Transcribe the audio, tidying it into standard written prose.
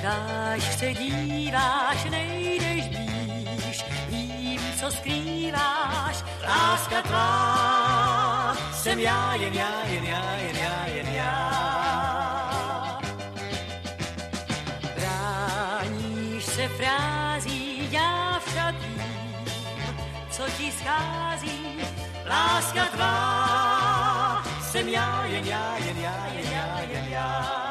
Ptáš se díváš, nejdeš blíž, vím, co skrýváš, láska tvá, jsem já, jen já, jen já, jen já, jen já. Bráníš se frází, já však vím, co ti schází, láska tvá, jsem já, jen já, jen já, jen já, jen já.